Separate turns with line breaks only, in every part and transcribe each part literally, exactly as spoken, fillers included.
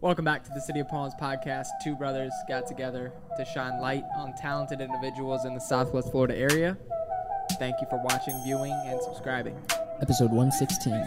Welcome back to the City of Palms podcast. Two brothers got together to shine light on talented individuals in the Southwest Florida area. Thank you for watching, viewing, and subscribing.
Episode one sixteen.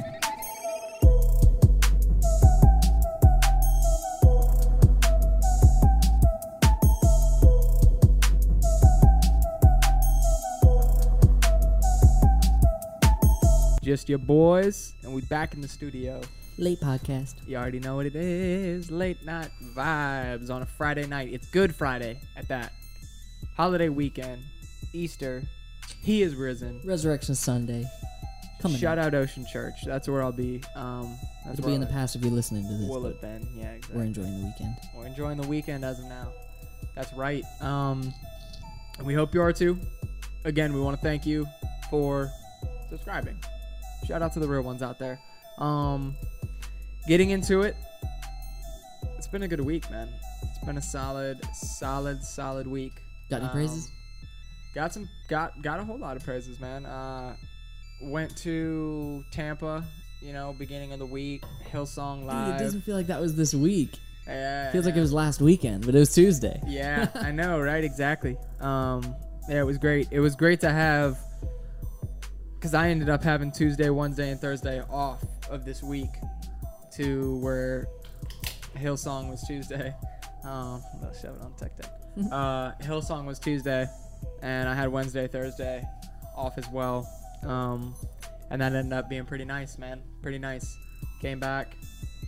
Just your boys, and we back in the studio.
Late podcast.
You already know what it is. Late night vibes on a Friday night. It's Good Friday at that. Holiday weekend. Easter. He is risen.
Resurrection Sunday. Coming
Shout
up.
out Ocean Church. That's where I'll be. Um, that's
It'll be in the
I-
past if you're listening to this.
Will
but
have been. Yeah, exactly.
We're enjoying the weekend.
We're enjoying the weekend as of now. That's right. Um, we hope you are too. Again, we want to thank you for subscribing. Shout out to the real ones out there. Um, getting into it. It's been a good week, man. It's been a solid, solid, solid week.
Got any
Um,
praises?
Got some. Got got a whole lot of praises, man. Uh, went to Tampa. You know, beginning of the week. Hillsong
Dude,
Live.
it doesn't feel like that was this week.
Yeah,
Feels like
yeah.
it was last weekend, but it was Tuesday.
Yeah, I know, right? Exactly. Um, yeah, it was great. It was great to have, because I ended up having Tuesday, Wednesday, and Thursday off of this week, to where Hillsong was Tuesday. Um, I'll shove it on Tech Deck. Uh, Hillsong was Tuesday, and I had Wednesday, Thursday off as well. Um, and that ended up being pretty nice, man. Pretty nice. Came back.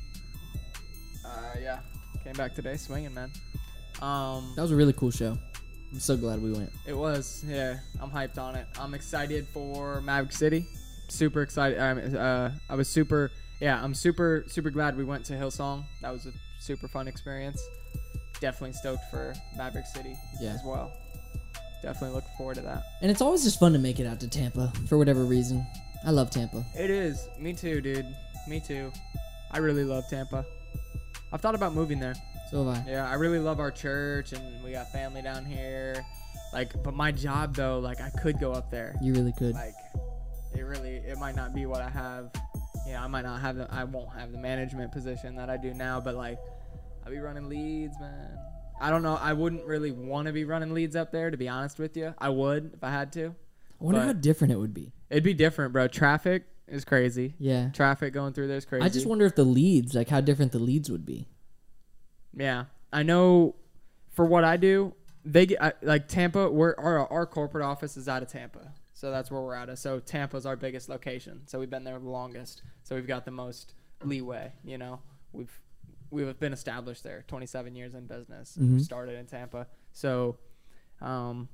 Uh, yeah, came back today swinging, man. Um,
That was a really cool show. I'm so glad we went.
It was, yeah. I'm hyped on it. I'm excited for Maverick City. Super excited. Um, uh, I was super, yeah. I'm super, super glad we went to Hillsong. That was a super fun experience. Definitely stoked for Maverick City
Yeah.
as well. Definitely looking forward to that.
And it's always just fun to make it out to Tampa for whatever reason. I love Tampa.
It is. Me too, dude. Me too. I really love Tampa. I've thought about moving there.
So have I.
Yeah, I really love our church, and we got family down here. Like, but my job though, like, I could go up there.
You really could.
Like, it really, it might not be what I have. You know, I might not have the, I won't have the management position that I do now. But like, I'll be running leads, man. I don't know. I wouldn't really want to be running leads up there, to be honest with you. I would if I had to.
I wonder
but-
how different it would be.
It'd be different, bro. Traffic is crazy.
Yeah.
Traffic going through there is crazy.
I just wonder if the leads, like how different the leads would be.
Yeah, I know. For what I do, they get I, like Tampa. We're our our corporate office is out of Tampa, so that's where we're out of. So Tampa's our biggest location. So we've been there the longest. So we've got the most leeway. You know, we've we've been established there. twenty-seven years in business.
Mhm.
We started in Tampa, so um,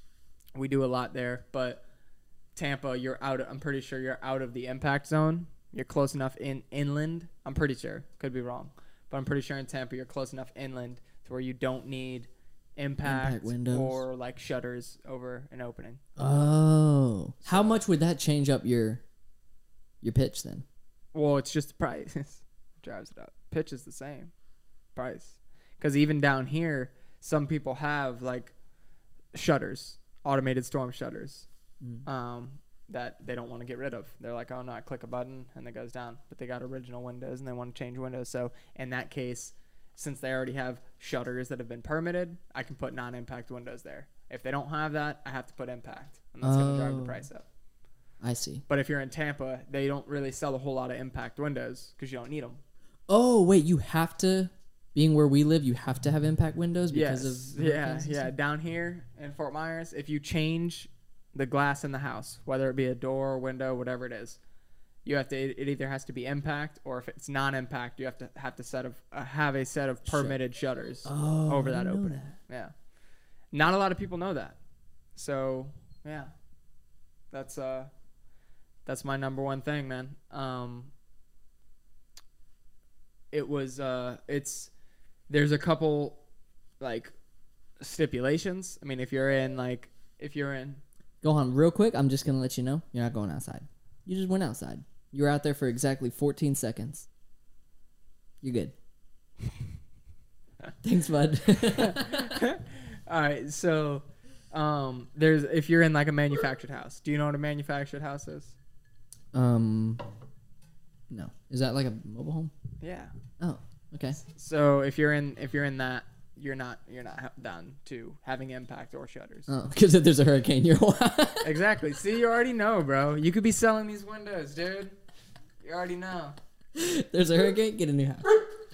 we do a lot there. But Tampa, you're out. I'm pretty sure you're out of the impact zone. You're close enough in inland. I'm pretty sure. Could be wrong. But I'm pretty sure in Tampa you're close enough inland to where you don't need impact,
Impact windows.
or like shutters over an opening.
Oh. How much would that change up your your pitch then?
Well, it's just the price. Drives it up. Pitch is the same price. Because even down here, some people have like shutters, automated storm shutters,
Mm.
um, that they don't want to get rid of. They're like, oh no, I click a button and it goes down. But they got original windows and they want to change windows. So in that case, since they already have shutters that have been permitted, I can put non-impact windows there. If they don't have that, I have to put impact. And that's going to drive the
Oh.
price up.
I see.
But if you're in Tampa, they don't really sell a whole lot of impact windows because you don't need them.
Oh, wait, you have to, being where we live, you have to have impact windows because
Yes.
of
Yeah,
hurricanes and
yeah.
stuff?
Down here in Fort Myers, if you change the glass in the house, whether it be a door or window, whatever it is, you have to. It either has to be impact, or if it's non-impact, you have to have to set of uh, have a set of permitted shutters
Oh,
over
I
that
didn't know
opening.
that.
Yeah, not a lot of people know that. So yeah, that's uh, that's my number one thing, man. Um, it was uh, it's there's a couple like stipulations. I mean, if you're in like if you're in
Go on, real quick. I'm just gonna let you know you're not going outside. You just went outside. You were out there for exactly fourteen seconds. You're good. Thanks, bud.
all right, so um, there's if you're in like a manufactured house. Do you know what a manufactured house is?
um, no. Is that like a mobile home?
Yeah.
Oh, Okay.
So if you're in if you're in that, you're not you're not ha- down to having impact or shutters.
Oh, because if there's a hurricane, you're
Exactly. See, you already know, bro. You could be selling these windows, dude. You already know.
There's a hurricane, get a new house.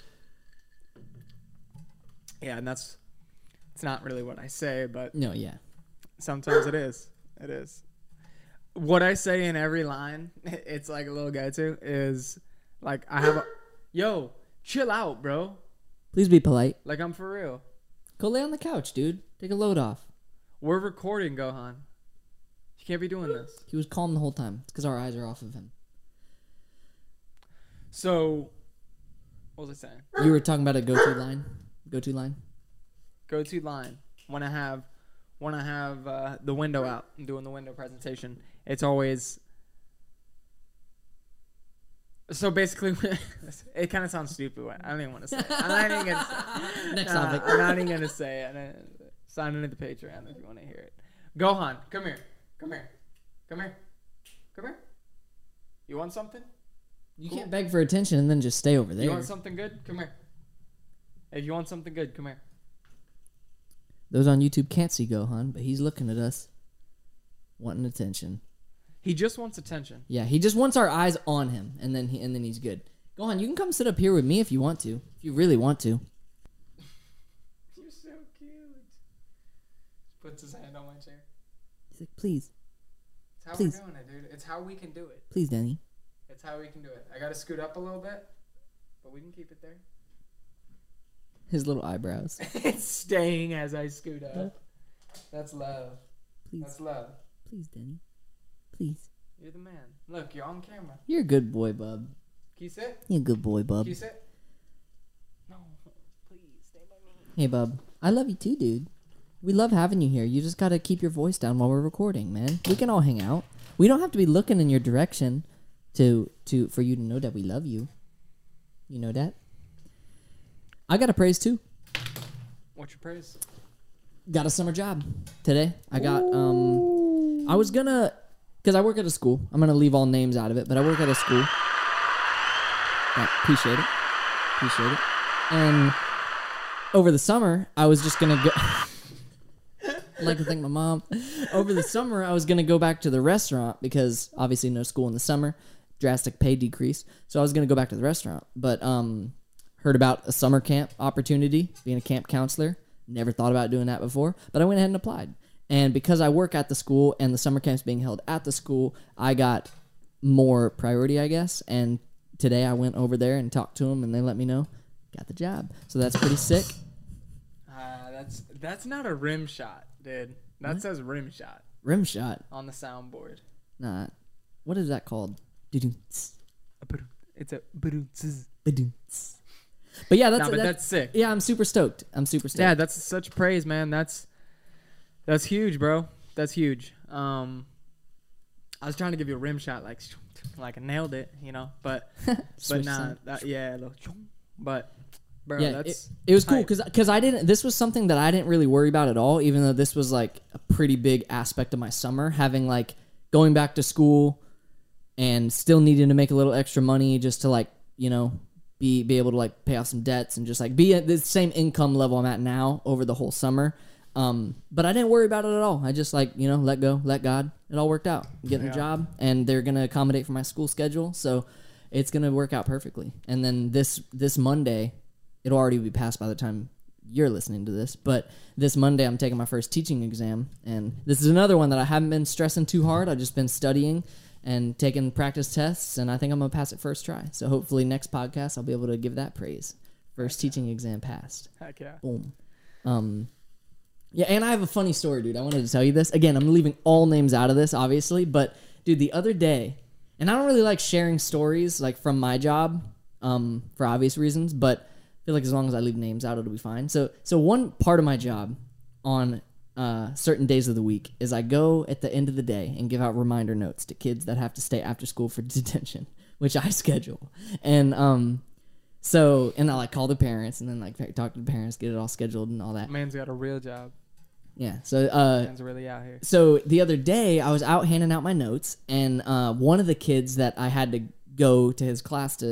Yeah, and that's it's not really what I say, but
No, yeah.
sometimes it is. It is. What I say in every line, it's like a little go-to, is like I have a yo, chill out, bro.
Please be polite.
Like I'm for real.
Go lay on the couch, dude. Take a load off.
We're recording, Gohan. You can't be doing this.
He was calm the whole time. It's because our eyes are off of him.
So, what was I saying?
You were talking about a go-to line? Go-to line?
Go-to line. When I have, when I have uh, the window out and doing the window presentation, it's always. So basically, it kind of sounds stupid. I don't even want to say it. I'm not even gonna say it.
Next
Nah,
topic.
I'm not even gonna say it. And, uh, sign into the Patreon if you want to hear it. Gohan, come here. Come here. Come here. Come here. You want something?
You
Cool.
can't beg for attention and then just stay over there.
You want something good? Come here. If you want something good, come here.
Those on YouTube can't see Gohan, but he's looking at us, wanting attention.
He just wants attention.
Yeah, he just wants our eyes on him, and then he, and then he's good. Gohan, you can come sit up here with me if you want to, if you really want to.
You're so cute. Puts his hand on my chair.
He's like, please,
It's how
Please.
we're doing it, dude. It's how we can do it.
please, Danny.
It's how we can do it. I gotta scoot up a little bit, but we can keep it there.
His little eyebrows.
It's staying as I scoot up. That's love.
Please,
That's love.
please, Danny. Please.
You're the man. Look, you're on camera.
You're a good boy, bub.
Can you sit?
You're a good boy, bub.
Can you sit? No, please stay by me.
Hey, bub. I love you too, dude. We love having you here. You just gotta keep your voice down while we're recording, man. We can all hang out. We don't have to be looking in your direction to to for you to know that we love you. You know that? I got a praise too.
What's your praise?
Got a summer job today. I got um I was gonna because I work at a school. I'm gonna leave all names out of it, but I work at a school. Yeah, appreciate it. Appreciate it. And over the summer, I was just gonna go I'd like to thank my mom. Over the summer, I was gonna go back to the restaurant because obviously no school in the summer, drastic pay decrease. So I was gonna go back to the restaurant, but um, heard about a summer camp opportunity, being a camp counselor. Never thought about doing that before, but I went ahead and applied. And because I work at the school and the summer camp's being held at the school, I got more priority, I guess. And today I went over there and talked to them, and they let me know got the job. So that's pretty sick.
Uh, that's that's not a rim shot, dude. That
What?
says rim shot
Rim shot.
on the soundboard.
Nah. What is that called? Doo-doo-ts.
It's a ba-doom-tzz.
Ba-doo-ts. But yeah, that's
Nah, but
that's,
that's sick.
yeah. I'm super stoked. I'm super stoked.
Yeah, that's such praise, man. That's that's huge, bro. That's huge. Um, I was trying to give you a rim shot, like like I nailed it, you know. But but
Switch
nah,
side.
that, yeah, a little, but bro,
yeah,
that's
it, it was cool
hype.
because because I didn't. This was something that I didn't really worry about at all. Even though this was like a pretty big aspect of my summer, having like going back to school and still needing to make a little extra money just to like you know be be able to like pay off some debts and just like be at the same income level I'm at now over the whole summer. Um, but I didn't worry about it at all. I just like you know let go, let God. It all worked out. I'm getting
Yeah.
a job, and they're gonna accommodate for my school schedule, so it's gonna work out perfectly. And then this this Monday. It'll already be passed by the time you're listening to this. But this Monday, I'm taking my first teaching exam. And this is another one that I haven't been stressing too hard. I've just been studying and taking practice tests. And I think I'm going to pass it first try. So hopefully next podcast, I'll be able to give that praise. First teaching exam passed.
Heck yeah.
Boom. Um, yeah, and I have a funny story, dude. I wanted to tell you this. Again, I'm leaving all names out of this, obviously. But, dude, the other day, and I don't really like sharing stories like from my job um, for obvious reasons, but I feel like as long as I leave names out, it'll be fine. So, so one part of my job on uh, certain days of the week is I go at the end of the day and give out reminder notes to kids that have to stay after school for detention, which I schedule. And um, so, and I like call the parents and then like talk to the parents, get it all scheduled and all that.
Man's got a real job.
Yeah. So, uh,
Man's really out here.
so the other day I was out handing out my notes, and uh, one of the kids that I had to go to his class to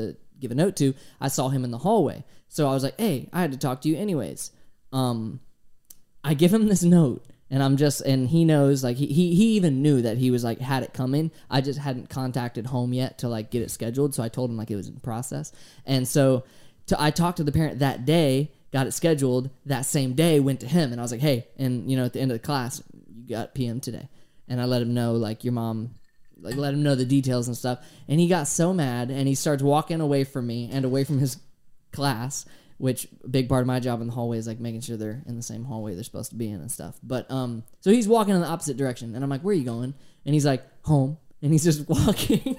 give a note to, I saw him in the hallway. So I was like, hey, I had to talk to you anyways. Um, I give him this note, and I'm just, and he knows, like, he, he, he even knew that he was, like, had it coming. I just hadn't contacted home yet to, like, get it scheduled, so I told him, like, it was in process. And so to, I talked to the parent that day, got it scheduled, that same day, went to him, and I was like, hey, and, you know, at the end of the class, you got P M today. And I let him know, like, your mom, like, let him know the details and stuff. And he got so mad, and he starts walking away from me and away from his class, which a big part of my job in the hallway is like making sure they're in the same hallway they're supposed to be in and stuff. But um, so he's walking in the opposite direction, and I'm like, "Where are you going?" And he's like, "Home." And he's just walking.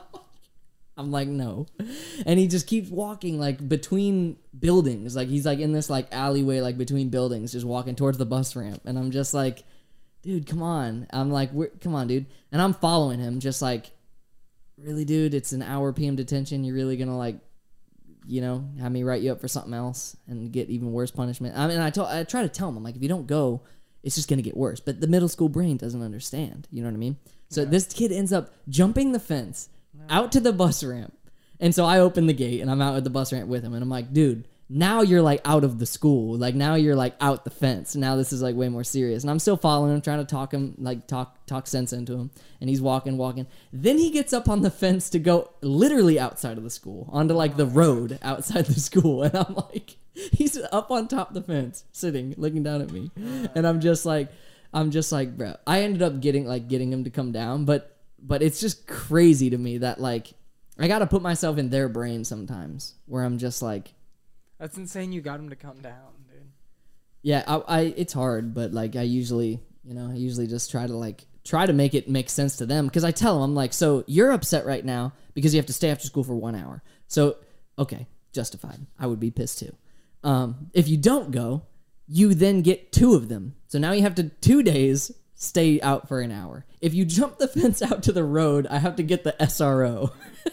I'm like, "No," and he just keeps walking like between buildings, like he's like in this like alleyway, like between buildings, just walking towards the bus ramp. And I'm just like, "Dude, come on!" I'm like, We're, "Come on, dude!" And I'm following him, just like, "Really, dude? It's an hour P M detention. You're really gonna like." You know, have me write you up for something else and get even worse punishment. I mean, I told, I try to tell him, I'm like, if you don't go, it's just going to get worse. But the middle school brain doesn't understand. You know what I mean? So yeah. This kid ends up jumping the fence out to the bus ramp. And so I open the gate and I'm out at the bus ramp with him. And I'm like, dude, now you're like out of the school. Like now you're like out the fence. Now this is like way more serious. And I'm still following him, trying to talk him, like talk talk sense into him. And he's walking, walking. Then he gets up on the fence to go literally outside of the school, onto like the road outside the school. And I'm like, he's up on top of the fence, sitting, looking down at me. And I'm just like, I'm just like, bro. I ended up getting like getting him to come down, but but it's just crazy to me that like I got to put myself in their brain sometimes, where I'm just like.
That's insane you got him to come down, dude.
Yeah, I, I it's hard, but like I usually, you know, I usually just try to like try to make it make sense to them, because I tell them, I'm like, so you're upset right now because you have to stay after school for one hour. So, okay, justified. I would be pissed too. Um, if you don't go, you then get two of them. So now you have to two days stay out for an hour. If you jump the fence out to the road, I have to get the S R O.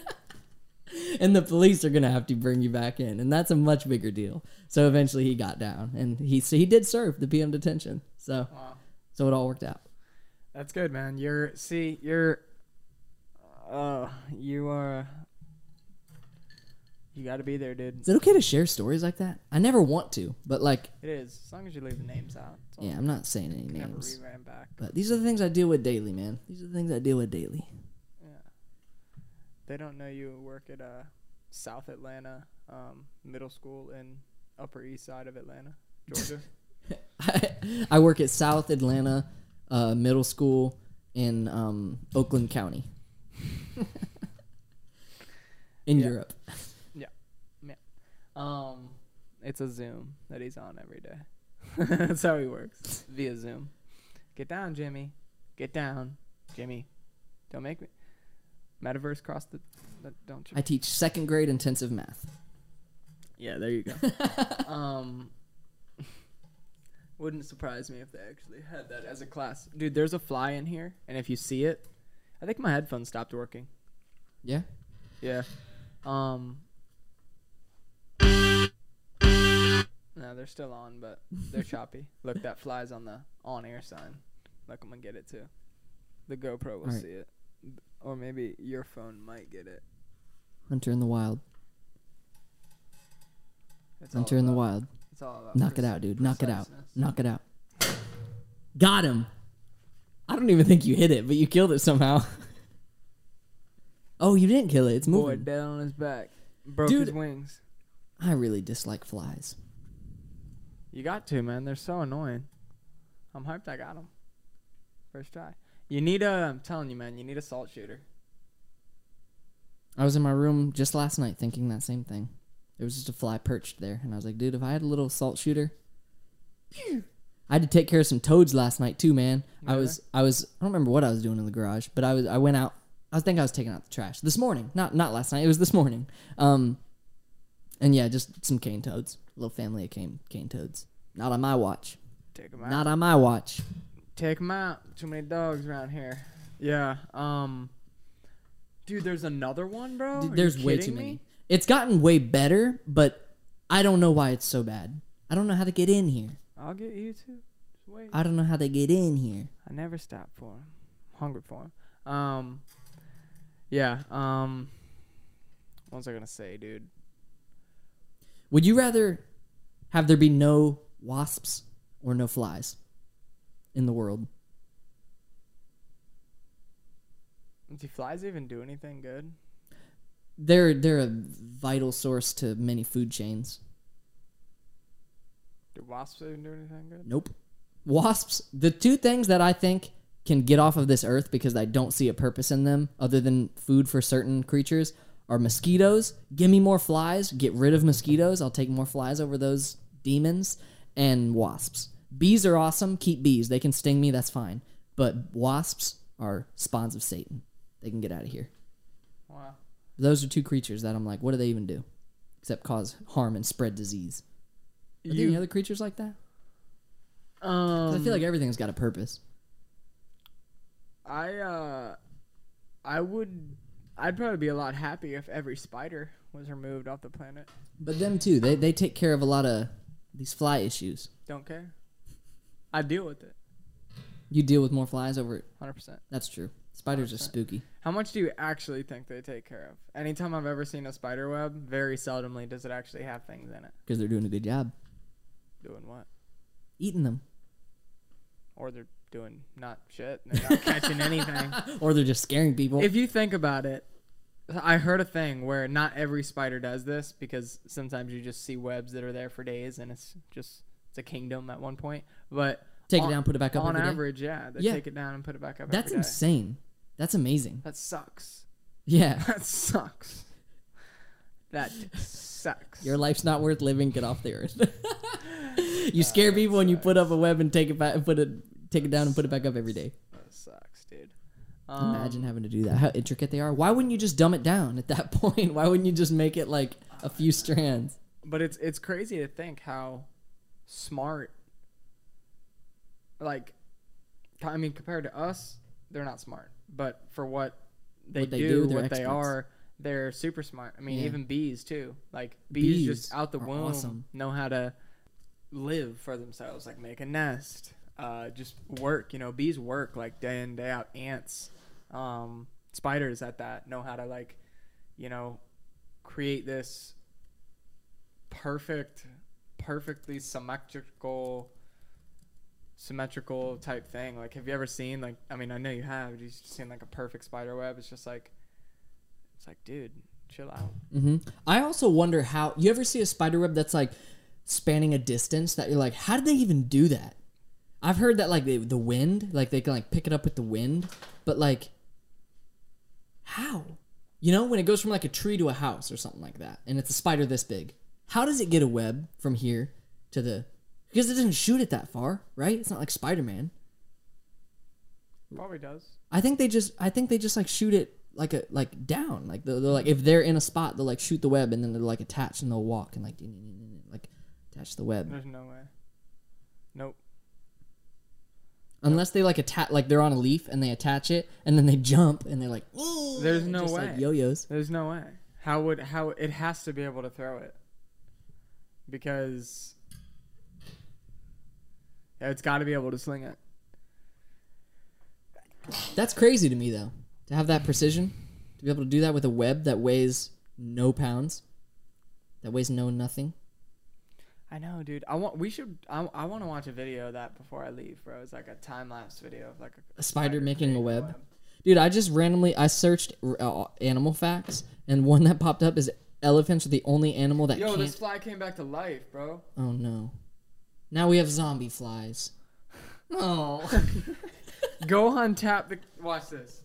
And the police are going to have to bring you back in. And that's a much bigger deal. So eventually he got down. And he so he did serve the P M detention. So
wow.
So it all worked out.
That's good, man. You're, see, you're, uh, you are, you got to be there, dude.
Is it okay to share stories like that? I never want to. But like.
It is. As long as you leave the names out.
Yeah, I'm not saying any names.
Never reran back.
But these are the things I deal with daily, man. These are the things I deal with daily.
They don't know you work at uh, South Atlanta um, Middle School in Upper East Side of Atlanta, Georgia.
I, I work at South Atlanta uh, Middle School in um, Oakland County. in
yeah.
Europe.
Yeah. Yeah. Um, it's a Zoom that he's on every day. That's how he works, via Zoom. Get down, Jimmy. Get down, Jimmy. Don't make me. Metaverse cross the, the don't you?
I teach second grade intensive math.
Yeah, there you go. um, wouldn't surprise me if they actually had that as a class. Dude, there's a fly in here, and if you see it, I think my headphones stopped working.
Yeah?
Yeah. Um. No, they're still on, but they're choppy. Look, that fly's on the on-air sign. Look, I'm gonna get it too. The GoPro will
right.
see it. Or maybe your phone might get it.
Hunter in the Wild.
It's
Hunter in the Wild.
It's all about
Knock it out, dude. Knock it out. Knock it out. Got him. I don't even think you hit it, but you killed it somehow. Oh, you didn't kill it. It's moving.
Boy, dead on his back. Broke
Dude,
his wings.
I really dislike flies.
You got to, man. They're so annoying. I'm hyped I got them. First try. You need a, I'm telling you, man, you need a salt shooter.
I was in my room just last night thinking that same thing. There was just a fly perched there, and I was like, dude, if I had a little salt shooter. I had to take care of some toads last night too, man.
Really?
I was, I was, I don't remember what I was doing in the garage, but I was, I went out. I think I was taking out the trash this morning. Not, not last night. It was this morning. Um, and yeah, just some cane toads. A little family of cane, cane toads. Not on my watch.
Take them out.
Not on my watch.
Take them out. Too many dogs around here. Yeah. Um. Dude, there's another one, bro.
Dude,
Are
there's
you
way
kidding
too many.
me?
It's gotten way better, but I don't know why it's so bad. I don't know how to get in here.
I'll get you too. Just wait.
I don't know how they get in here.
I never stop for him. Hungry for him. Um. Yeah. Um. What was I gonna say, dude?
Would you rather have there be no wasps or no flies in the world?
Do flies even do anything good?
They're they're a vital source to many food chains.
Do wasps even do anything good?
Nope. Wasps, the two things that I think can get off of this earth because I don't see a purpose in them other than food for certain creatures are mosquitoes. Give me more flies. Get rid of mosquitoes. I'll take more flies over those demons. And wasps. Bees are awesome. Keep bees. They can sting me. That's fine. But wasps are spawns of Satan. They can get out of here.
Wow.
Those are two creatures that I'm like, what do they even do? Except cause harm and spread disease. Are there
You,
any other creatures like that? 'Cause
um,
I feel like everything's got a purpose.
I uh, I would, I'd probably be a lot happier if every spider was removed off the planet.
But them too. They they take care of a lot of these fly issues.
Don't care. I deal with it.
You deal with more flies over it.
one hundred percent.
That's true. Spiders are
one hundred percent.
spooky.
How much do you actually think they take care of? Anytime I've ever seen a spider web, very seldomly does it actually have things in it.
Because they're doing a good job.
Doing what?
Eating them.
Or they're doing not shit. And they're not catching anything.
Or they're just scaring people.
If you think about it, I heard a thing where not every spider does this because sometimes you just see webs that are there for days and it's just it's a kingdom at one point. But
Take
on,
it down, put it back up
on
every day?
average, yeah, they
Yeah.
take it down and put it back up.
That's
every day.
insane. That's amazing.
That sucks.
Yeah.
That sucks. That sucks.
Your life's not worth living. Get off the earth. You scare people and you put up a web and take it back and put it take it down and put it back up every day.
That sucks, dude. Um,
Imagine having to do that. How intricate they are. Why wouldn't you just dumb it down at that point? Why wouldn't you just make it like a few strands?
But it's it's crazy to think how smart. Like, I mean, compared to us, they're not smart. But for what they,
What they
do,
do, they're
what they
experts.
are, they're super smart. I mean,
Yeah.
even bees too. Like bees,
Bees
just out the
are
womb
awesome.
know how to live for themselves, like make a nest, uh, just work. You know, bees work like day in day out. Ants, um, spiders at that know how to like, you know, create this perfect, perfectly symmetrical. symmetrical type thing. Like, have you ever seen like I mean I know you have you've seen like a perfect spider web? It's just like it's like dude, chill out.
hmm I also wonder how you ever see a spider web that's like spanning a distance that you're like, how did they even do that? I've heard that like the, the wind, like they can like pick it up with the wind, but like how? You know, when it goes from like a tree to a house or something like that, and it's a spider this big, how does it get a web from here to the? Because it doesn't shoot it that far, right? It's not like Spider-Man.
Probably does.
I think they just, I think they just like shoot it like a like down, like they're, they're like if they're in a spot, they'll like shoot the web and then they're like attached and they'll walk and like like attach the web.
There's no way. Nope.
Unless they like attach, like they're on a leaf and they attach it and then they jump and they're like,
There's no
just
way.
like yo-yos.
There's no way. How would how it has to be able to throw it because yeah, it's got to be able to sling it.
That's crazy to me though, to have that precision, to be able to do that with a web that weighs no pounds, that weighs no nothing.
I know, dude. I want. We should. I, I want to watch a video of that before I leave, bro. It's like a time lapse video of like a,
A spider making
creating
a web. Dude, I just randomly I searched uh, animal facts, and one that popped up is elephants are the only animal that
Yo,
can't.
this fly came back to life, bro.
Oh no! Now we have zombie flies. Oh.
Gohan tapped the. Watch this.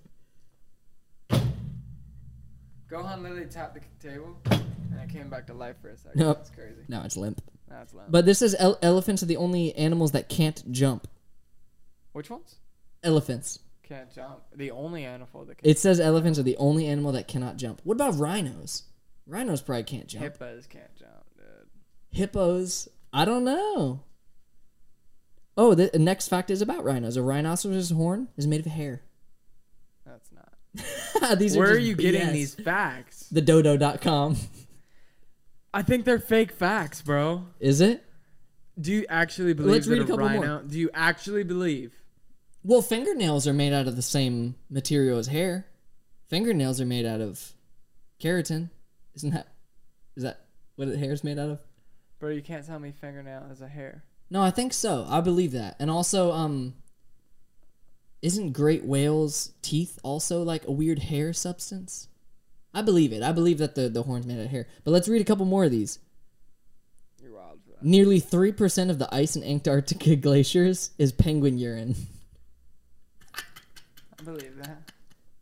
Gohan literally tapped the table, and it came back to life for a second.
Nope.
That's crazy.
Now it's limp.
That's loud.
But this is ele- elephants are the only animals that can't jump.
Which ones?
Elephants.
Can't jump. The only animal that can.
It says elephants are the only animal that cannot jump. What about rhinos? Rhinos probably can't jump.
Hippos can't jump, dude.
Hippos, I don't know. Oh, the next fact is about rhinos. A rhinoceros horn is made of hair.
That's not.
These
Where
are
are
just
you
B
getting
S.
these facts?
The dodo dot com.
I think they're fake facts, bro.
Is it?
Do you actually believe
Let's
that
read a
a
couple
rhino?
more.
Do you actually believe?
Well, fingernails are made out of the same material as hair. Fingernails are made out of keratin. Isn't that? Is that what the hair's made out of?
Bro, you can't tell me fingernail is a hair.
No, I think so. I believe that. And also, um, isn't great whales' teeth also like a weird hair substance? I believe it. I believe that the, the horn's made out of hair. But let's read a couple more of these.
You're wild for that.
Nearly three percent of the ice in Antarctica glaciers is penguin urine.
I believe that.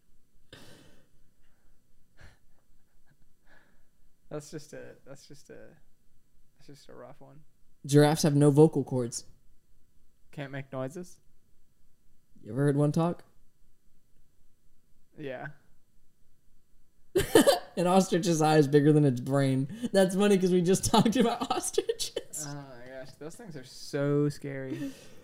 That's just a that's just a that's just a rough one.
Giraffes have no vocal cords.
Can't make noises?
You ever heard one talk?
Yeah.
An ostrich's eye is bigger than its brain. That's funny because we just talked about ostriches.
Oh my gosh, those things are so scary.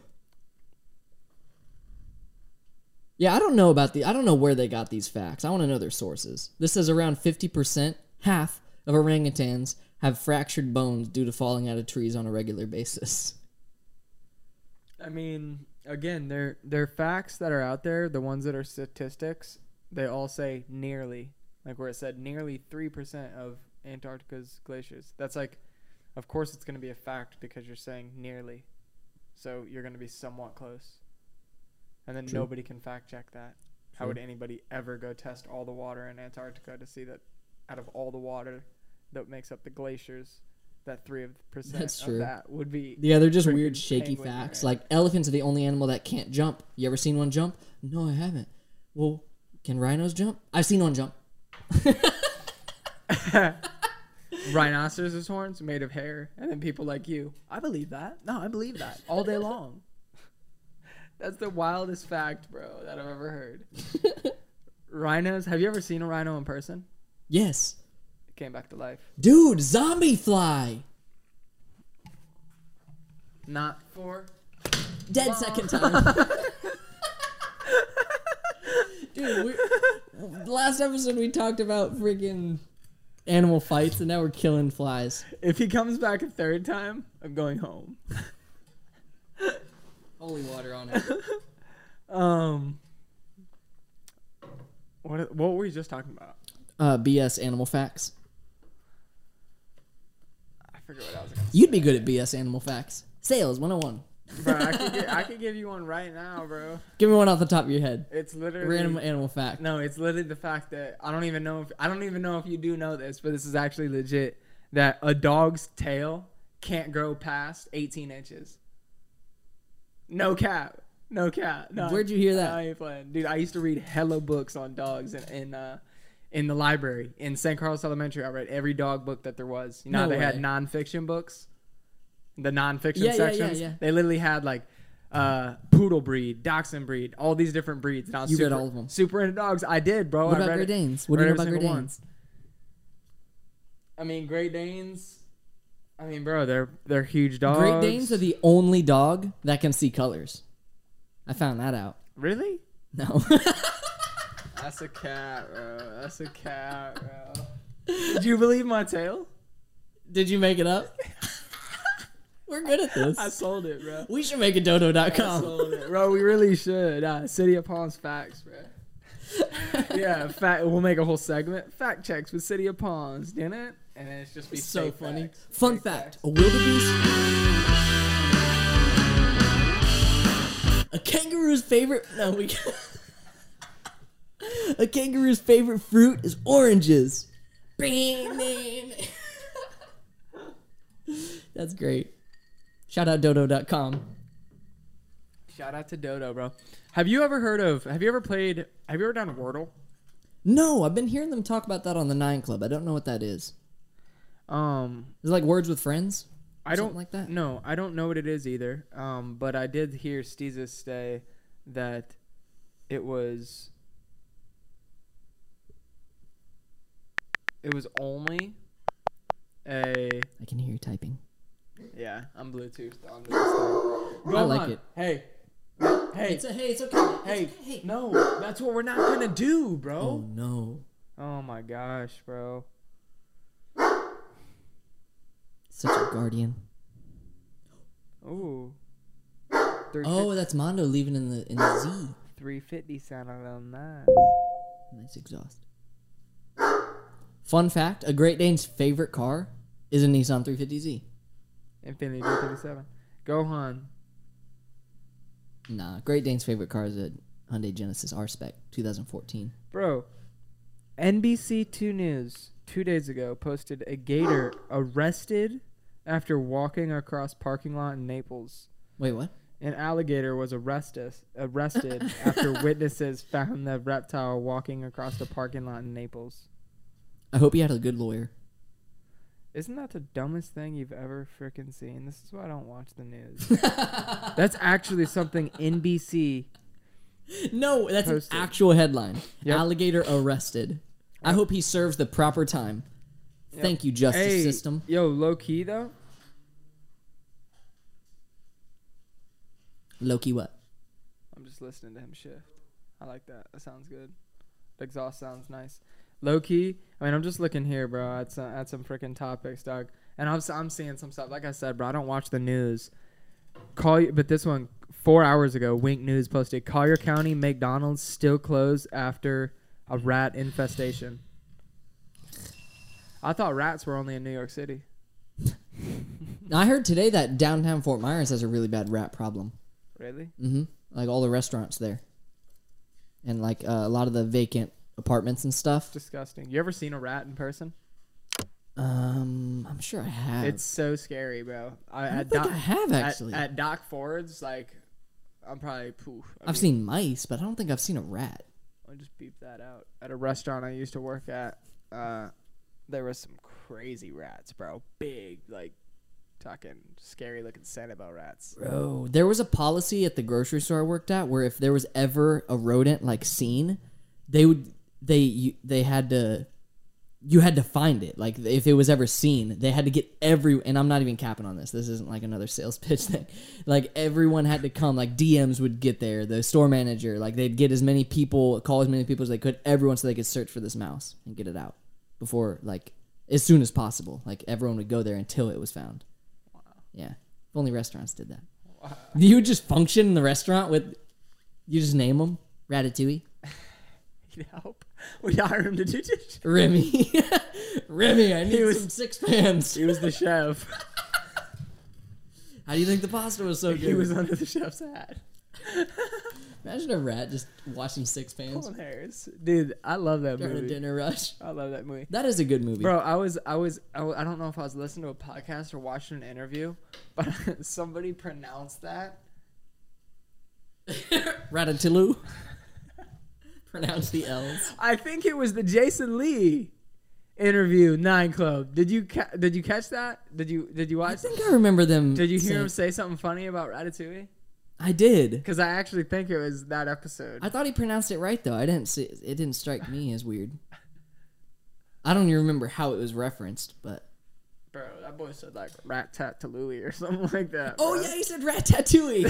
Yeah, I don't know about the. I don't know where they got these facts. I want to know their sources. This says around fifty percent, half of orangutans have fractured bones due to falling out of trees on a regular basis.
I mean, again, they're they're facts that are out there. The ones that are statistics, they all say nearly, like where it said nearly three percent of Antarctica's glaciers. That's like, of course, it's going to be a fact because you're saying nearly, so you're going to be somewhat close. And then
True.
nobody can fact check that. How
True.
would anybody ever go test all the water in Antarctica to see that out of all the water that makes up the glaciers, that three percent
That's
of
true.
that would be.
Yeah, they're just
freaking
weird, shaky
penguin
facts.
urine.
Like elephants are the only animal that can't jump. You ever seen one jump? No, I haven't. Well, can rhinos jump? I've seen one jump.
Rhinoceros' horns made of hair, and then people like you. I believe that. No, I believe that all day long. That's the wildest fact, bro, that I've ever heard. Rhinos. Have you ever seen a rhino in person?
Yes.
It came back to life.
Dude, zombie fly.
Not for.
Dead second time. Dude, we, the last episode we talked about freaking animal fights, and now we're killing flies.
If he comes back a third time, I'm going home.
Holy water on it.
Um. What what were we just talking about?
Uh, B S animal facts.
I forget what I was gonna say.
You'd be good at B S animal facts. Sales one oh one.
Bro, I could get, I could give you one right now, bro.
Give me one off the top of your head.
It's literally
Random animal fact.
No, it's literally the fact that I don't even know if I don't even know if you do know this, but this is actually legit. That a dog's tail can't grow past eighteen inches. No cap. No cap. No.
Where'd you hear that?
I ain't playing. Dude, I used to read hella books on dogs in, in uh in the library. In Saint Carlos Elementary, I read every dog book that there was. You know how
No
they had
way.
nonfiction books? The nonfiction
Yeah, yeah, yeah,
sections?
yeah.
They literally had like uh poodle breed, dachshund breed, all these different breeds. And I was
You read
super,
all of them.
super into dogs. I did, bro.
What
I
about
read
Great
it.
Danes? What do you
Read
know
every
about Great
single one.
Danes?
I mean, Great Danes. I mean, bro, they're they're huge dogs.
Great Danes are the only dog that can see colors. I found that out.
Really?
No.
That's a cat, bro. That's a cat, bro. Did you believe my tale?
Did you make it up? We're good at this.
I sold it, bro.
We should make a dodo dot
I
com.
sold it, bro. We really should. Uh, City of Palms facts, bro. Yeah, fact. We'll make a whole segment. Fact checks with City of Palms, didn't it? And then it's just be
So
fake
funny.
facts.
Fun
Fake
fact:
facts.
a wildebeest, a kangaroo's favorite. No, we. A kangaroo's favorite fruit is oranges. That's great. Shout out dodo dot com.
Shout out to Dodo, bro. Have you ever heard of? Have you ever played? Have you ever done Wordle?
No, I've been hearing them talk about that on the Nine Club. I don't know what that is.
Um,
Is it like Words with Friends?
I don't
Something like that?
No, I don't know what it is either. Um, but I did hear Steezus say that it was it was only a
I can hear you typing.
yeah. I'm Bluetoothed onto this thing. Go
I like
on.
it.
Hey, hey,
It's a, hey, it's okay.
hey, no, that's what we're not gonna do,
Oh
bro.
no.
Oh my gosh, bro.
Such a guardian.
Ooh.
Oh, that's Mondo leaving in the in the Z.
three fifty sound a little nice.
Nice exhaust. Fun fact, a Great Dane's favorite car is a Nissan three fifty Z.
Infiniti G thirty-seven. Gohan.
Nah, Great Dane's favorite car is a Hyundai Genesis R-Spec twenty fourteen.
Bro, N B C two News two days ago posted a gator arrested after walking across parking lot in Naples.
Wait, what?
An alligator was arrested arrested after witnesses found the reptile walking across the parking lot in Naples.
I hope he had a good lawyer.
Isn't that the dumbest thing you've ever freaking seen? This is why I don't watch the news. That's actually something N B C.
No, that's
posted.
an actual headline.
Yep.
Alligator arrested. I hope he serves the proper time.
Yep.
Thank you, justice
Hey,
system.
Yo, low key though.
Loki, what?
I'm just listening to him shift. I like that. That sounds good. The exhaust sounds nice. Low key. I mean, I'm just looking here, bro. At some, at some freaking topics, dog. And I'm I'm seeing some stuff. Like I said, bro, I don't watch the news. Call you, but this one four hours ago, Wink News posted Collier County McDonald's still closed after a rat infestation. I thought rats were only in New York City.
I heard today that downtown Fort Myers has a really bad rat problem.
Really?
Mm-hmm. Like all the restaurants there. And like uh, a lot of the vacant apartments and stuff.
Disgusting. You ever seen a rat in person?
Um, I'm sure I have.
It's so scary, bro. I,
I don't
at
think
Doc,
I have actually.
At, at Doc Ford's, like, I'm probably poof. I
I've
mean,
seen mice, but I don't think I've seen a rat.
I'll just beep that out. At a restaurant I used to work at, uh, there was some crazy rats, bro. Big, like, talking scary looking Sanibel rats.
Bro, there was a policy at the grocery store I worked at where if there was ever a rodent like seen, they would they you, they had to you had to find it. Like if it was ever seen, they had to get every and I'm not even capping on this. This isn't like another sales pitch thing. Like everyone had to come. Like D Ms would get there, the store manager. Like they'd get as many people, call as many people as they could, everyone, so they could search for this mouse and get it out before like as soon as possible. Like everyone would go there until it was found. Yeah. If only restaurants did that. Wow. You would just function in the restaurant with, you just name them. Ratatouille.
He'd help. We hire him to do dishes.
Remy. Remy, I need
was,
some six pans.
He was the chef.
How do you think the pasta was so good?
He was under the chef's hat.
Imagine a rat just washing six pans.
Pulling hairs. Dude, I love that
During
movie.
a dinner rush.
I love that movie.
That is a good movie.
Bro, I was, I was, I, w- I don't know if I was listening to a podcast or watching an interview, but somebody pronounced that.
Ratatouille. Pronounce the L's.
I think it was the Jason Lee interview, Nine Club. Did you ca- did you catch that? Did you did you watch?
I think I remember them.
Did you hear
saying,
him say something funny about Ratatouille?
I did.
Because I actually think it was that episode.
I thought he pronounced it right though. I didn't see it. Didn't strike me as weird. I don't even remember how it was referenced, but
Bro, that boy said like rat tat to Louie or something like that.
oh
bro.
yeah, he said Ratatouille.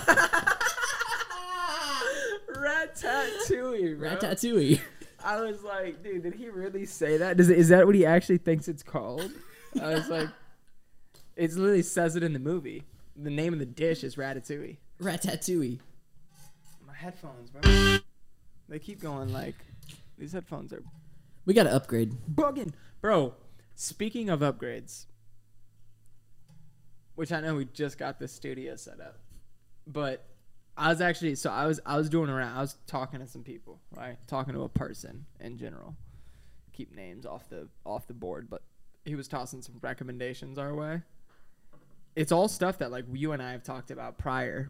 Ratatouille, bro.
Ratatouille.
I was like, dude, did he really say that? Does it, is that what he actually thinks it's called? I was like, it literally says it in the movie. The name of the dish is Ratatouille.
Ratatouille.
My headphones, bro. They keep going like, these headphones are
We got to upgrade.
bugging. Bro, speaking of upgrades, which I know we just got the studio set up, but I was actually, so I was, I was doing around, I was talking to some people, right? Talking to a person in general. Keep names off the, off the board, but he was tossing some recommendations our way. It's all stuff that like you and I have talked about prior,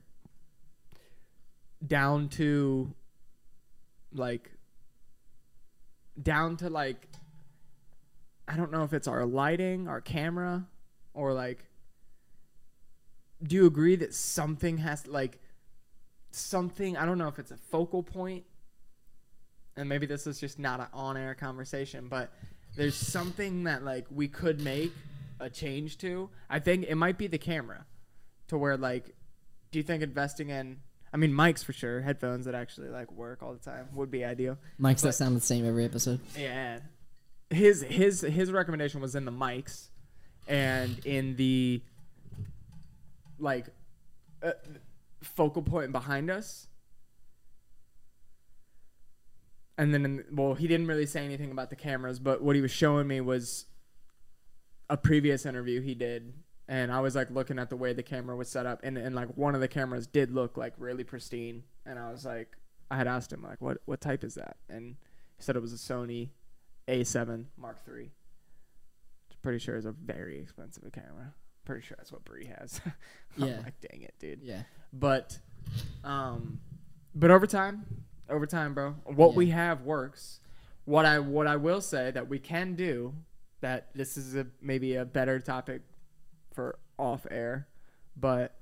down to like, down to like, I don't know if it's our lighting, our camera, or like, do you agree that something has like something, I don't know if it's a focal point, and maybe this is just not an on-air conversation, but there's something that like we could make a change to. I think it might be the camera, to where like, do you think investing in, I mean, mics for sure, headphones that actually like work all the time would be ideal.
Mics
But-
that sound the same every episode.
Yeah, his his his recommendation was in the mics, and in the like uh, focal point behind us. and then, in, well, he didn't really say anything about the cameras, but what he was showing me was a previous interview he did. And I was like looking at the way the camera was set up, and, and like one of the cameras did look like really pristine. And I was like, I had asked him like, what what type is that? And he said it was a Sony A seven Mark three. Pretty sure it's a very expensive camera. Pretty sure that's what Bree has. I'm
Yeah.
like, dang it, dude.
Yeah.
But, um, but over time, over time, bro, what
Yeah.
we have works. What I what I will say that we can do, that this is a maybe a better topic for off air, but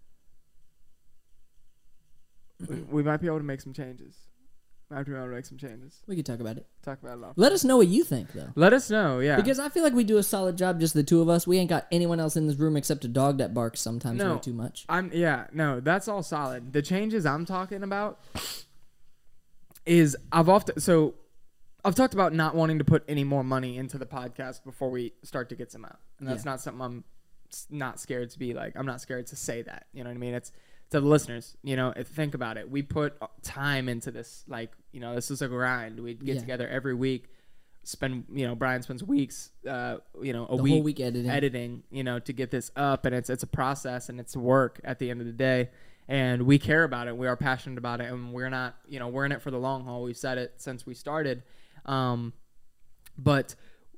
we, we might be able to make some changes. Might be able to make some changes.
We could talk about it.
Talk about it off.
Let us know what you think, though.
Let us know, yeah.
Because I feel like we do a solid job, just the two of us. We ain't got anyone else in this room except a dog that barks sometimes
No.
way too much.
I'm yeah, no, that's all solid. The changes I'm talking about is I've often so I've talked about not wanting to put any more money into the podcast before we start to get some out. And that's
Yeah.
not something I'm s- not scared to be like. I'm not scared to say that. You know what I mean? It's to the listeners, you know, if, think about it. We put time into this. Like, you know, this is a grind. We get
Yeah.
together every week, spend, you know, Brian spends weeks, uh, you know, a
The
week,
whole week editing.
editing, you know, to get this up. And it's, it's a process and it's work at the end of the day. And we care about it. We are passionate about it. And we're not, you know, we're in it for the long haul. We've said it since we started. Um, but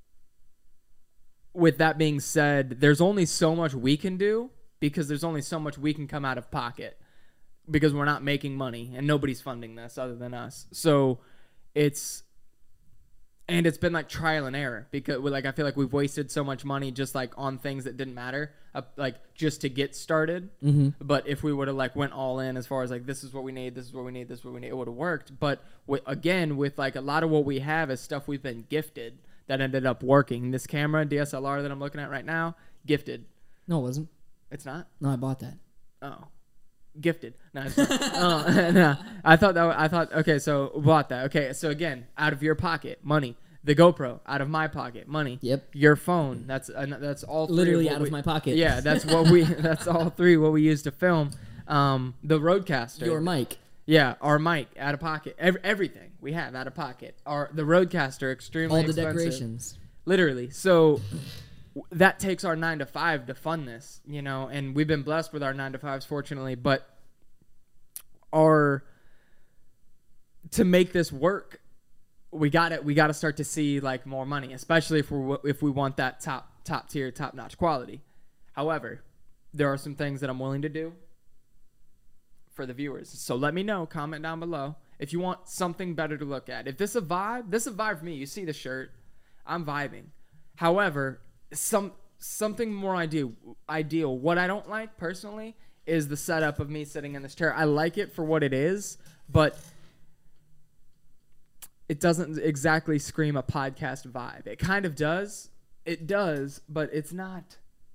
with that being said, there's only so much we can do because there's only so much we can come out of pocket because we're not making money and nobody's funding this other than us. So it's, and it's been like trial and error because we like, I feel like we've wasted so much money just like on things that didn't matter, uh, like just to get started.
Mm-hmm.
But if we would have like went all in as far as like, this is what we need, this is what we need, this is what we need, it would have worked. But with, again, with like a lot of what we have is stuff we've been gifted that ended up working. This camera, D S L R that I'm looking at right now, gifted.
No, it wasn't.
It's not?
No, I bought that.
Oh, gifted. No, it's not. oh, no. I thought that. I thought. Okay, so bought that. Okay, so again, out of your pocket, money. The GoPro out of my pocket, money.
Yep.
Your phone. That's uh, that's all. Three
Literally
of what
out of
we,
my pocket.
Yeah, that's what we. That's all three what we use to film. Um, the Rodecaster.
Your mic.
Yeah, our mic out of pocket. Every, everything we have out of pocket. Our the Rodecaster extremely
All the
expensive.
decorations.
Literally. So that takes our nine to five to fund this, you know, and we've been blessed with our nine to fives, fortunately, but our, to make this work, we got it. We got to start to see like more money, especially if we if we want that top, top tier, top notch quality. However, there are some things that I'm willing to do for the viewers. So let me know, comment down below if you want something better to look at. If this is a vibe, this is a vibe for me. You see the shirt, I'm vibing. However, some something more ideal. Ideal. What I don't like personally is the setup of me sitting in this chair. I like it for what it is, but it doesn't exactly scream a podcast vibe. It kind of does. It does, but it's not.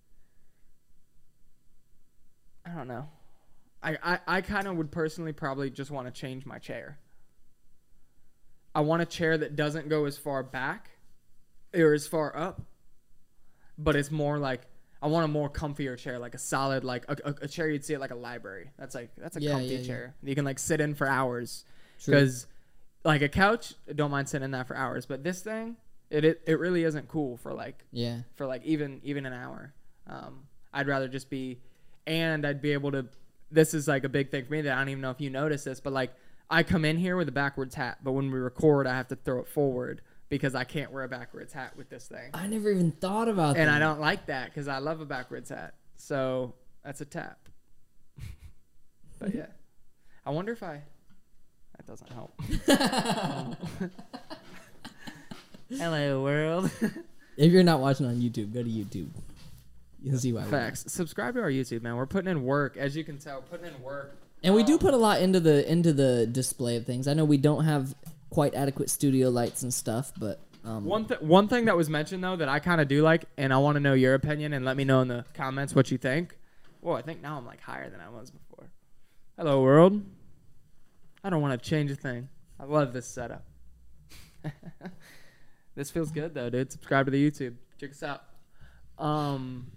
I don't know. I, I, I kind of would personally probably just want to change my chair. I want a chair that doesn't go as far back or as far up, but it's more like I want a more comfier chair, like a solid, like a, a, a chair you'd see at like a library. That's like that's a
Yeah,
comfy
yeah, yeah.
chair you can like sit in for hours.
True.
Because like a couch, I don't mind sitting in that for hours, but this thing, it it, it really isn't cool for like
Yeah.
for like even even an hour. Um, I'd rather just be, and I'd be able to. This is like a big thing for me that I don't even know if you notice this, but like I come in here with a backwards hat, but when we record, I have to throw it forward because I can't wear a backwards hat with this thing,
I never even thought about
and
that.
I don't like that because I love a backwards hat. So that's a tap. But yeah, I wonder if I. That doesn't help. Hello, world.
If you're not watching on YouTube, go to YouTube. You'll see why. we-
Facts. Subscribe to our YouTube, man. We're putting in work, as you can tell. Putting in work.
And we do
Um,
put a lot into the into the display of things. I know we don't have quite adequate studio lights and stuff, but um,
One th- one thing that was mentioned though that I kind of do like, and I want to know your opinion, and let me know in the comments what you think. Whoa, I think now I'm like higher than I was before. Hello, world. I don't want to change a thing. I love this setup. This feels good though, dude. Subscribe to the YouTube. Check us out. Um,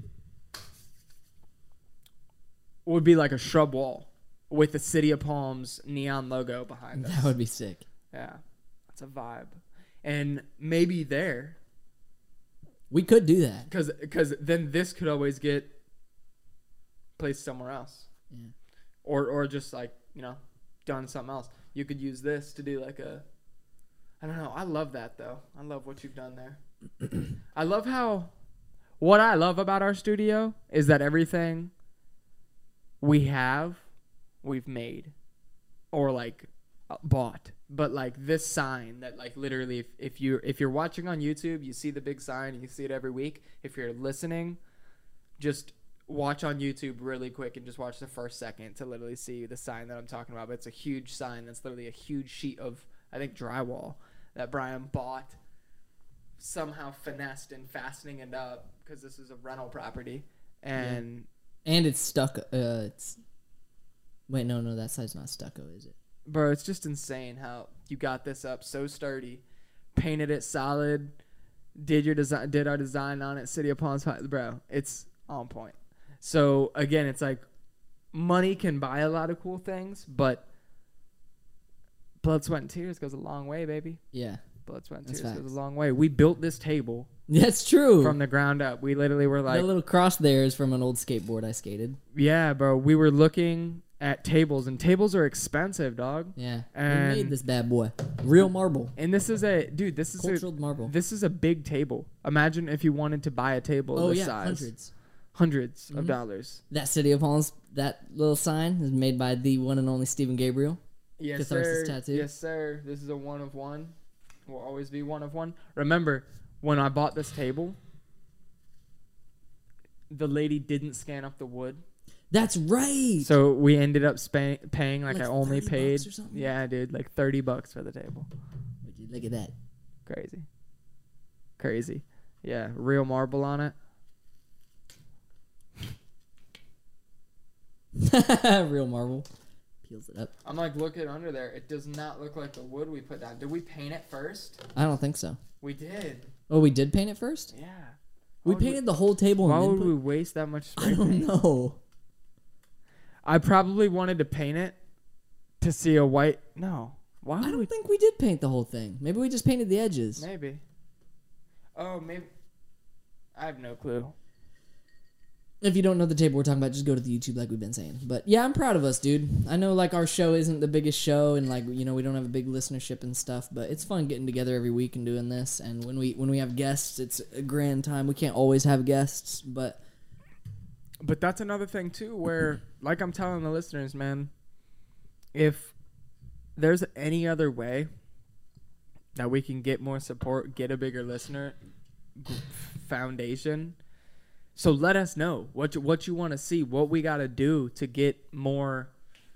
would be like a shrub wall with the City of Palms neon logo behind us.
that would be sick.
Yeah, It's a vibe. And maybe there,
We could do that.
because because then this could always get placed somewhere else,
Yeah.
or or just like you know, done something else. You could use this to do like a, I don't know. I love that though. I love what you've done there. I love how, what I love about our studio is that everything we have, we've made, or like uh, bought. But like this sign that like literally, if, if you if you're watching on YouTube, you see the big sign and you see it every week. If you're listening, just watch on YouTube really quick and just watch the first second to literally see the sign that I'm talking about. But it's a huge sign that's literally a huge sheet of, I think, drywall that Brian bought, somehow finessed and fastening it up because this is a rental property. And
And it's stuck. Uh, it's wait, no, no, that side's not stucco, is it?
bro, it's just insane how you got this up so sturdy, painted it solid, did your design, did our design on it, City of Palms, bro. It's on point. So again, it's like money can buy a lot of cool things, but blood, sweat, and tears goes a long way, baby.
Yeah,
Blood, sweat, and
That's
tears
facts.
goes a long way. We built this table
that's true.
from the ground up. We literally were like,
the little cross there is from an old skateboard I skated.
yeah, bro. We were looking at tables, and tables are expensive, dog.
Yeah,
And-
we made this bad boy, real marble,
And this is a dude. This is a,
cultural marble.
this is a big table. Imagine if you wanted to buy a table
Oh
this
yeah,
size.
hundreds.
Hundreds
Mhm.
of dollars.
That City of Palms, that little sign is made by the one and only Stephen Gabriel.
Yes,
Catharsis
sir.
tattoo.
Yes, sir. This is a one of one. Will always be one of one. Remember, when I bought this table, the lady didn't scan up the wood.
That's right.
So we ended up spa- paying like,
Like
I only
thirty
paid.
bucks or something?
Yeah, dude, like thirty bucks for the table.
Look at that.
Crazy. Crazy. Yeah, real marble on it.
Real marble. Peels it up.
I'm like looking under there. It does not look like the wood we put down. Did we paint it first?
I don't think so.
We did.
Oh, we did paint it first?
Yeah.
We
Why would
painted the whole table
Why
and then
would
put...
we waste that much spray
I don't
paint?
know.
I probably wanted to paint it to see a white. No. Why
I
would
don't
we?
think we did paint the whole thing. Maybe we just painted the edges.
Maybe. Oh, maybe. I have no clue.
If you don't know the table we're talking about, just go to the YouTube like we've been saying. But yeah, I'm proud of us, dude. I know like our show isn't the biggest show and like, you know, we don't have a big listenership and stuff, but it's fun getting together every week and doing this. And when we when we have guests, it's a grand time. We can't always have guests, but
But that's another thing too, where like I'm telling the listeners, man, if there's any other way that we can get more support, get a bigger listener g- foundation, so let us know what you, what you want to see, what we got to do to get more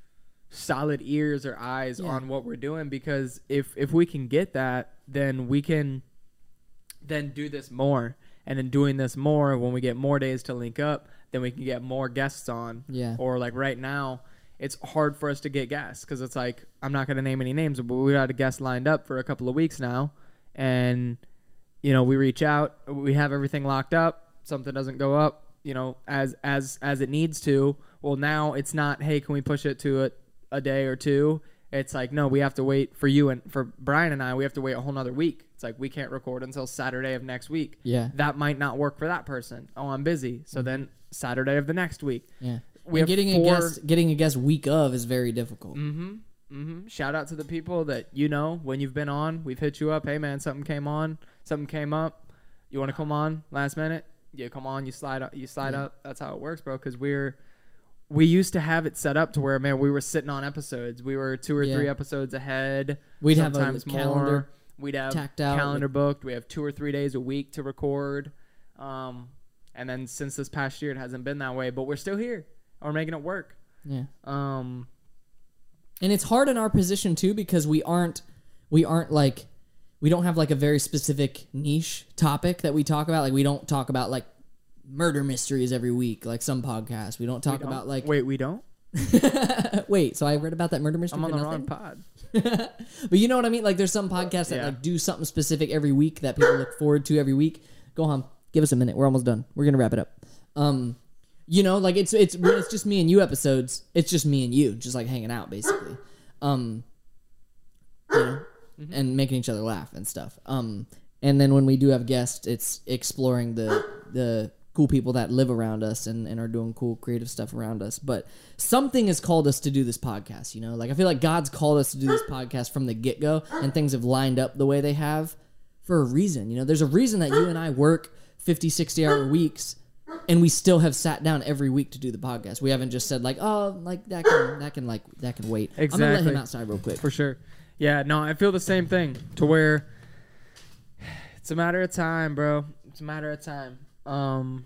solid ears or eyes
Yeah.
on what we're doing, because if if we can get that, then we can then do this more. And in doing this more, when we get more days to link up, then we can get more guests on.
yeah.
Or like right now, it's hard for us to get guests because it's like, I'm not going to name any names, but we got a guest lined up for a couple of weeks now. And, you know, we reach out, we have everything locked up. Something doesn't go up, you know, as, as, as it needs to. Well, now it's not, hey, can we push it to a, a day or two? It's like, no, we have to wait for you and for Brian and I, we have to wait a whole nother week. It's like, we can't record until Saturday of next week.
Yeah.
That might not work for that person. Oh, I'm busy. So then Saturday of the next week.
Yeah.
We
and
have
getting
four-
a guest getting a guest week of is very difficult.
Mm-hmm. Mm-hmm. Shout out to the people that you know when you've been on. We've hit you up. Hey man, something came on. Something came up. You want to come on last minute? Yeah, come on. You slide up. You slide
Yeah.
up. That's how it works, bro. Because we're we used to have it set up to where man we were sitting on episodes. We were two or
Yeah.
three episodes ahead.
We'd have a
sometimes more.
calendar
We'd have
tacked out,
calendar
like-
booked. We have two or three days a week to record. Um, and then since this past year, it hasn't been that way. But we're still here. We're making it work.
Yeah.
Um.
And it's hard in our position too because we aren't we aren't like we don't have like a very specific niche topic that we talk about. Like we don't talk about like murder mysteries every week like some podcasts. We don't talk
we don't-
about like
Wait, we don't?
wait, so I read about that murder mystery
I'm on
for
the
nothing?
wrong pod.
But you know what I mean? Like there's some podcasts that
Yeah.
like do something specific every week that people look forward to every week. Go home. Give us a minute. We're almost done. We're gonna wrap it up. Um You know, like it's it's when it's just me and you episodes. It's just me and you, just like hanging out, basically. Um, you know, mm-hmm. and making each other laugh and stuff. Um, and then when we do have guests, it's exploring the the cool people that live around us and, and are doing cool creative stuff around us. But something has called us to do this podcast, you know? Like, I feel like God's called us to do this podcast from the get-go, and things have lined up the way they have for a reason. You know, there's a reason that you and I work fifty, sixty-hour weeks, and we still have sat down every week to do the podcast. We haven't just said, like, oh, like, that can, that can like, that can wait.
Exactly.
I'm going to let him outside real quick.
For sure. Yeah, no, I feel the same thing, to where it's a matter of time, bro. It's a matter of time. Um...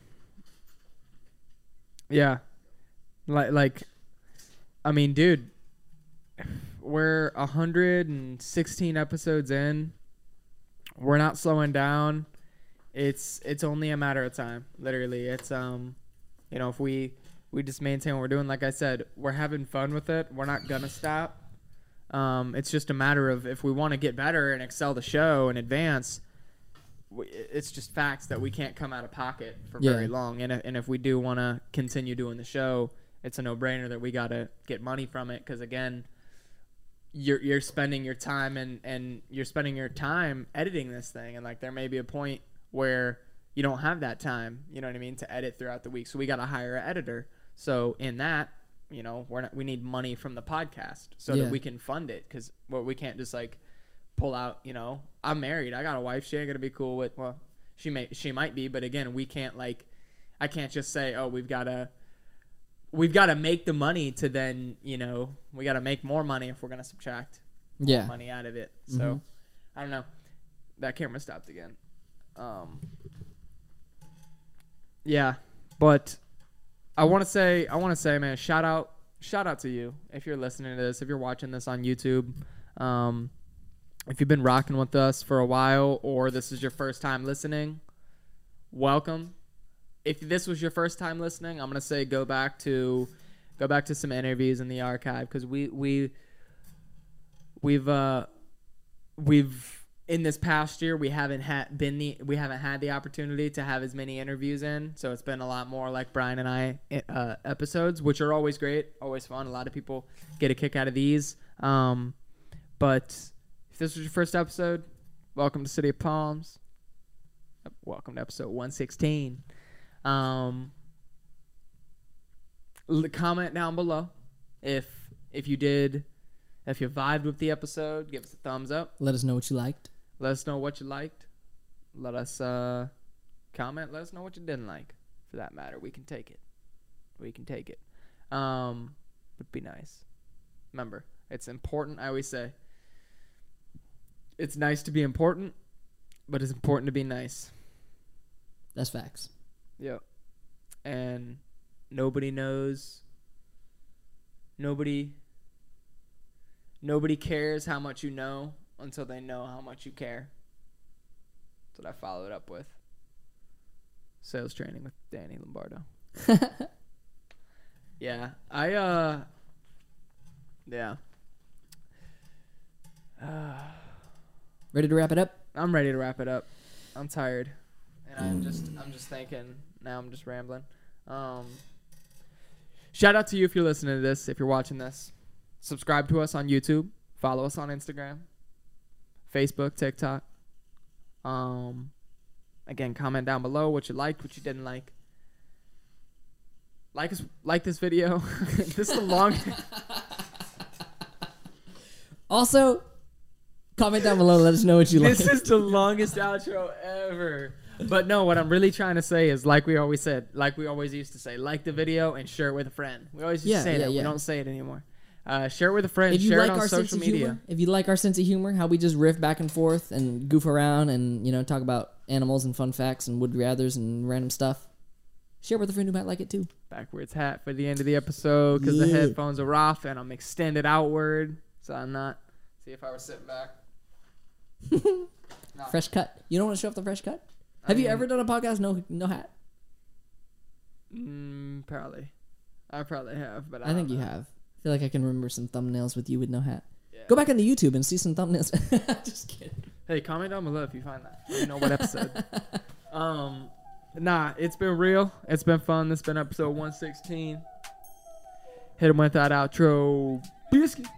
Yeah, like like, I mean, dude, we're one hundred sixteen episodes in. We're not slowing down. It's it's only a matter of time. Literally, it's um, you know, if we we just maintain what we're doing, like I said, we're having fun with it. We're not gonna stop. Um, it's just a matter of if we want to get better and excel the show and advance. It's just facts that we can't come out of pocket for
yeah.
very long. And, and if we do want to continue doing the show, it's a no-brainer that we got to get money from it. Because, again, you're you're spending your time and, and you're spending your time editing this thing. And, like, there may be a point where you don't have that time, you know what I mean, to edit throughout the week. So we got to hire an editor. So in that, you know, we're not, we need money from the podcast so
yeah.
that we can fund it. Because well, we can't just, like, pull out, you know, I'm married. I got a wife. She ain't gonna be cool with. Well, she may, she might be, but again, we can't like, I can't just say, oh, we've gotta, we've gotta make the money to then, you know, we gotta make more money if we're gonna subtract
yeah.
more money out of it. So,
mm-hmm.
I don't know. That camera stopped again. Um. Yeah, but I want to say, I want to say, man, shout out, shout out to you if you're listening to this, if you're watching this on YouTube. Um. If you've been rocking with us for a while or this is your first time listening, welcome. If this was your first time listening, I'm going to say go back to go back to some interviews in the archive cuz we we we've uh we've in this past year we haven't had been the we haven't had the opportunity to have as many interviews in, so it's been a lot more like Brian and I uh, episodes, which are always great, always fun. A lot of people get a kick out of these. Um but if this was your first episode, welcome to City of Palms. Welcome to episode one sixteen. Um, comment down below if if you did, if you vibed with the episode. Give us a thumbs up.
Let us know what you liked.
Let us know what you liked. Let us uh, comment. Let us know what you didn't like. For that matter, we can take it. We can take it. Um, would be nice. Remember, it's important. I always say. It's nice to be important, but it's important to be nice.
That's facts.
Yep. And nobody knows. Nobody. Nobody cares how much you know until they know how much you care. That's what I followed up with. Sales training with Danny Lombardo. yeah. I, uh. Yeah. Uh.
Ready to wrap it up?
I'm ready to wrap it up. I'm tired, and I'm just I'm just thinking. Now I'm just rambling. Um, shout out to you if you're listening to this. If you're watching this, subscribe to us on YouTube. Follow us on Instagram, Facebook, TikTok. Um, again, comment down below what you liked, what you didn't like. Like us, like this video. This is the long.
Also. Comment down below. Let us know what you like.
This is the longest outro ever. But no, what I'm really trying to say is, like we always said, like we always used to say, like the video and share it with a friend. We always used
yeah,
to say
yeah,
that.
Yeah.
We don't say it anymore. Uh, share it with a friend.
If you
share
like
it on
our
social
sense of
media.
humor, if you like our sense of humor, how we just riff back and forth and goof around and you know talk about animals and fun facts and would rathers and random stuff, share it with a friend who might like it too.
Backwards hat for the end of the episode because
yeah.
the headphones are off and I'm extended outward, so I'm not. See if I were sitting back.
No. Fresh cut. You don't want to show off the fresh cut? I Have mean, you ever done a podcast no no hat?
Mm, probably. I probably have, but I,
I think
know.
you have. I feel like I can remember some thumbnails with you with no hat.
Yeah.
Go back on the YouTube and see some thumbnails. Just kidding.
Hey, comment down below if you find that. Let me know what episode. um, nah, it's been real. It's been fun. This has been episode one sixteen. Hit him with that outro. Biscuit.